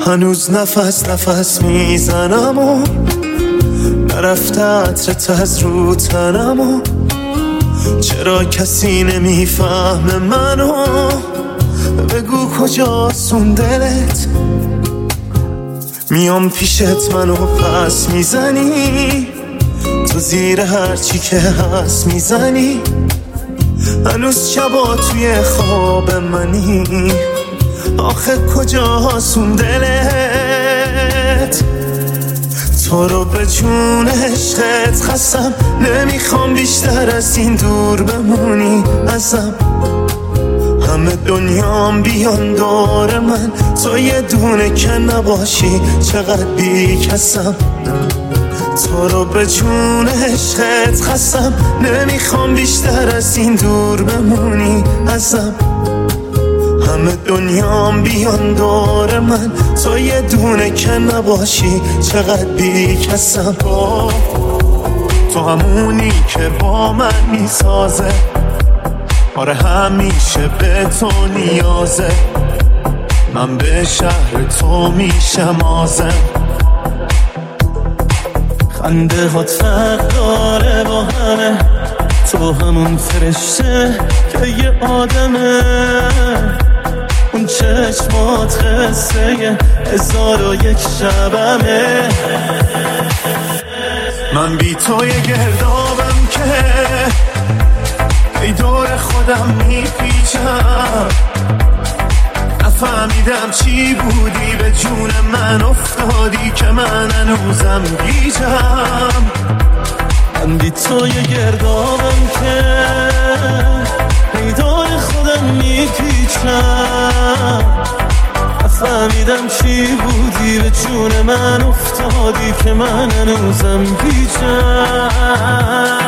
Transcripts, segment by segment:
هنوز نفس نفس میزنم و نرفته عطرت از رو تنم و چرا کسی نمیفهمه منو؟ بگو کجاست اون دلت؟ میام پیشت منو پس میزنی، تو زیر هرچی که هست میزنی. هنوز شبا توی خواب منی، آخه کجاست اون دلت؟ تو رو به جون عشقت خستم، نمیخوام بیشتر از این دور بمونی ازم. همه دنیام بیان دور من، تو یه دونه که نباشی چقدر بی کسم. تو رو به جون عشقت خستم، نمیخوام بیشتر از این دور بمونی ازم. همه دنیام بیان دور من، تو یه دونه که نباشی چقدر بی کسم. تو همونی که با من میسازه، آره همیشه به تو نیازه. من به شهر تو میشم آزم، خنده هات فرق داره با همه. تو همون فرشته که یه آدمه، اون چشمات قصه 1001 شبمه. من بی تو یه گردابم که ای دور خودم میپیچم. نفهمیدم چی بودی به جون من افتادی که من هنوزم گیجم. من بی تو یه گردابم که ای دور خودم میپیچم. نفهمیدم چی بودی به جون من افتادی که من هنوزم گیجم.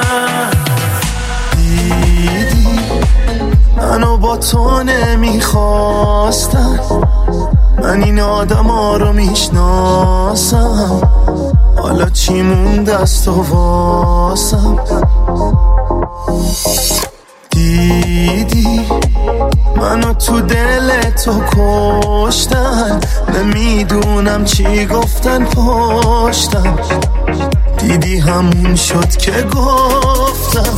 منو با تو نمیخواستم، من این آدم ها رو میشناسم. حالا چی مونده از تو واسم؟ دیدی منو تو دل تو کشتن، نمیدونم چی گفتن پشتم. دیدی همون شد که گفتم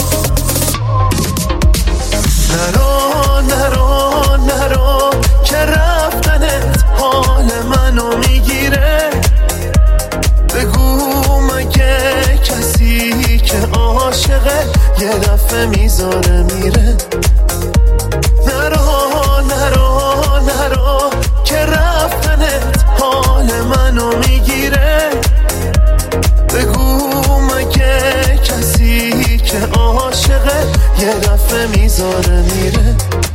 نرو نرو نرو که رفتنت حال منو میگیره. بگو مگه کسی که عاشقه یه دفعه میذاره میره؟ نرو نرو نرو که رفتنت حال منو میگیره. بگو مگه کسی که عاشقه یه دفعه میذاره میره؟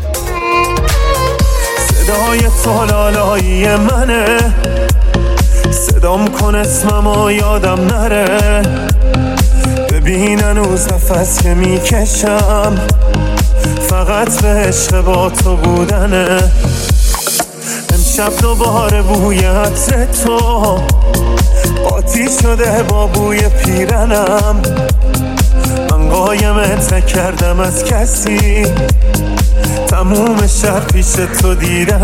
صدای تو لالایی منه، صدام کن اسممو یادم نره. ببین هنوز نفس که میکشم فقط به عشق با تو بودنه. امشب دوباره بوی عطر تو قاطی شده با بوی پیرنم. من قایمت نکردم از کسی، تموم شب پیش تو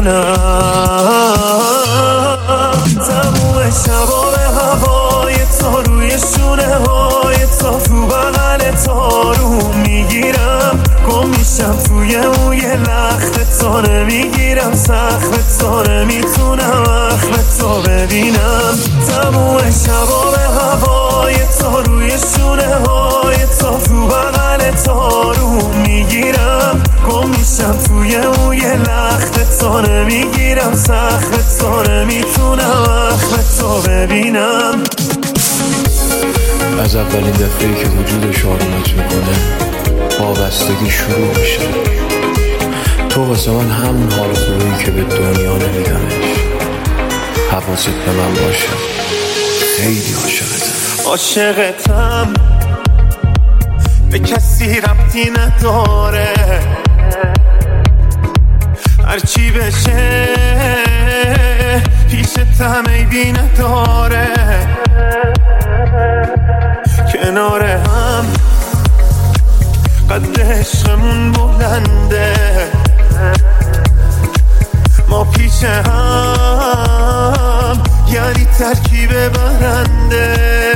دیدنم. تموم شبا به هوای تو، روی شونه های تو، تو بغل تو رو میگیرم. گم میشم توی موی لخت تو، نمیگیرم سخت تو، نمیتونم اخم تو ببینم. تموم شبا به هوای تو، روی شونه های تو، تو بغل تو رو میگیرم. گم میشم توی موی لخت تو، نمیگیرم سخت تو، نمیتونم اخم تو ببینم. از اولین دفعه‌ای که وجودش آرومت میکنه وابستگی شروع میشه. تو واسه من همون حال خوبی که به دنیا نمیدمش. حواست به من باشه، خیلی عاشقتم. عاشقتم به کسی ربطی نداره، هرچی بشه پیشت هم عیبی نداره. کنار هم قد عشقمون بلنده، ما پیش هم ترکیب برنده.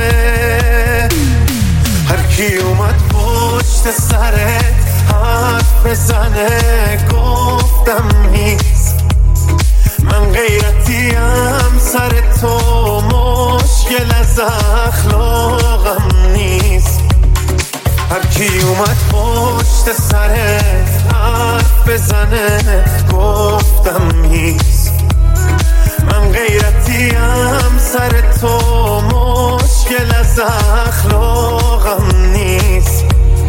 هر کی اومد پشت سرت حرف بزنه گفتم نیست. من غیرتیم سر تو مشکل از اخلاقم نیست. هر کی اومد پشت سرت حرف بزنه گفتم نیست. من غیرتیم سر تو مشکل از اخلاقم نیست.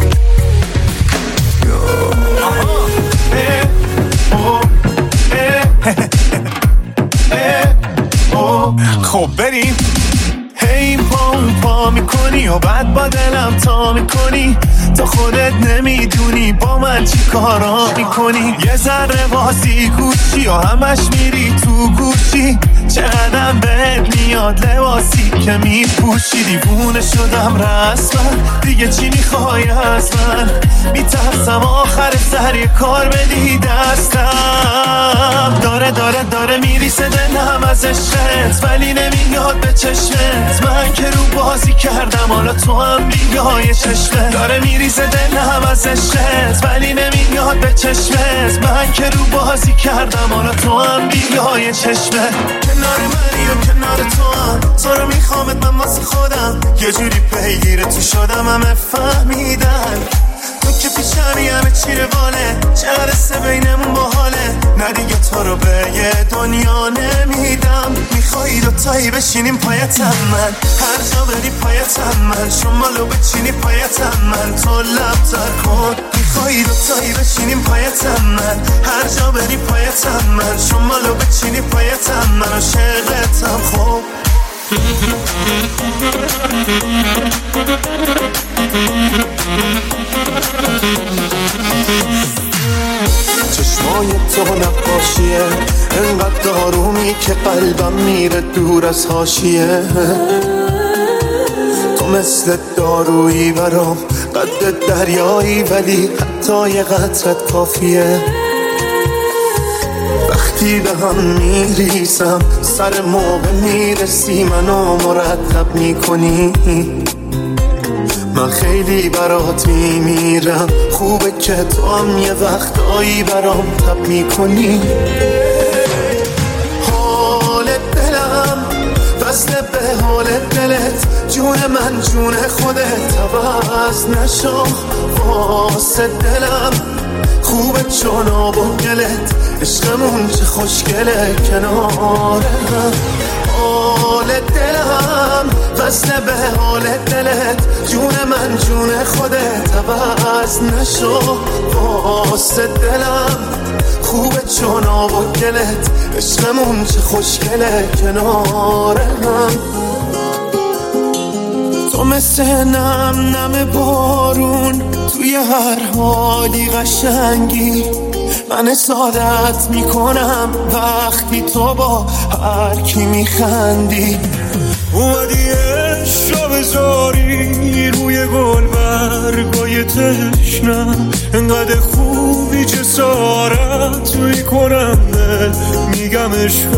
خب بریم. هی پا میکنی و بعد با دلم تا میکنی. تا خودت نمیدونی با من چی کارا میکنی. یه ذره بازی گوشی و همش میری تو گوشی. چقدرم بهت میاد لباسی که میپوشی. دیوونه شدم رسما دیگه چی میخوای از من؟ میترسم آخر سر یه کار بدی دستم. داره میریسه دلم از عشقت ولی نمیاد به چشمت. من که رو بازی کردم حالا تو هم بیای چشمت. داره میریسه دلم از عشقت ولی نمیاد به چشمت. من که رو بازی کردم حالا تو هم بیای چشمت. کنار منی و کنار تو هم تو رو میخوامت من واسه خودم. یه جوری پیگیر تو شدم همه فهمیدن تو که پیشمی همه چی روانه. چرسه بینمون باحاله نه دیگه تو رو به یه دنیا نمیدم. میخوایی دوتایی بشینیم پایتم من هر جا بری پایتم من. شمالو بچینی پایتم من تو لب تر کن. میخوایی دوتایی بشینیم پایتم من هر جا بری پایتم من. شمالو بچینی پایتم من عاشقتم خب. چشمای تو نقاشیه انقدر دارومی که قلبم میره دور از حاشیه. تو مثل دارویی برام قد دریایی ولی حتی یه قطرت کافیه. وقتی به هم میریسم سر موقع میرسی منو مرتب میکنی. من خیلی برات میمیرم خوبه که تو هم یه وقتایی برام تب میکنی. حال دلم وصل به حال دلت. جون من جون خودت عوض نشو واسه دلم. خوبه چون آب و گلت عشقمون چه خوشگله کنار هم. حال دلم وصل به حال دلت. جون من جون خودت عوض نشو واسه دلم. خوبه چون آب و گلت عشقمون چه خوشگله کنار هم. تو مثل نم بارون توی هر حالی قشنگی. من سعادت میکنم وقتی تو با هر کی میخندی. اومدی عشق بذاری روی گل برگای تشنم. انقدر خوبی جسارت میکنم میگم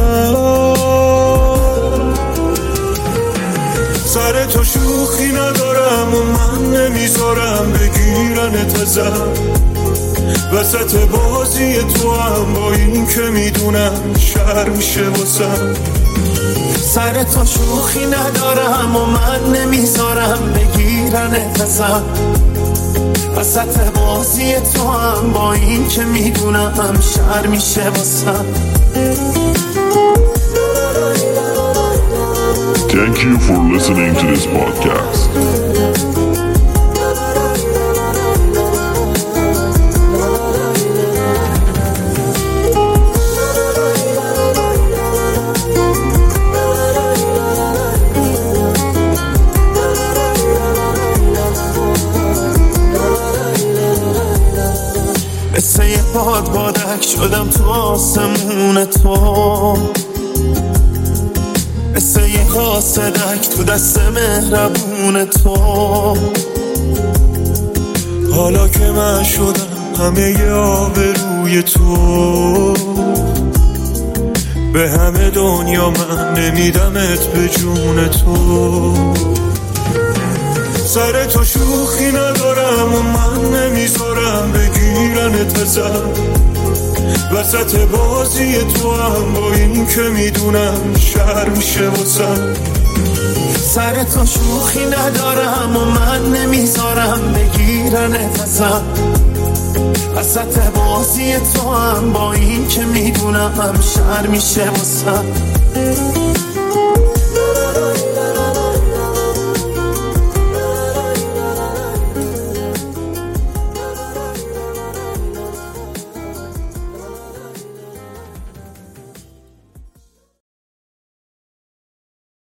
عشقم. سر تو شوخی ندارم و من نمیذارم بگیرنت ازم. وسط بازی تو هم با این که میدونم شر میشه واسم. سر تو شوخی ندارم و من نمیذارم بگیرنت ازم. وسط بازی تو هم با این که میدونم شر میشه واسم. Thank you for listening to this podcast. مثل یه بادک شدم تو آسمون تو. مثل یه قاصدک تو دست مهربون تو. حالا که من شدم همه ی آبروی تو. به همه دنیا من نمیدمت به جون تو. سر تو شوخی ندارم و من نمیذارم بگیرنت ازم. وسط بازی تو هم با این که میدونم شهر میشه واسم. سر تو شوخی ندارم و من نمیذارم بگیرنت ازم. وسط بازی تو هم با این که میدونم شهر میشه واسم.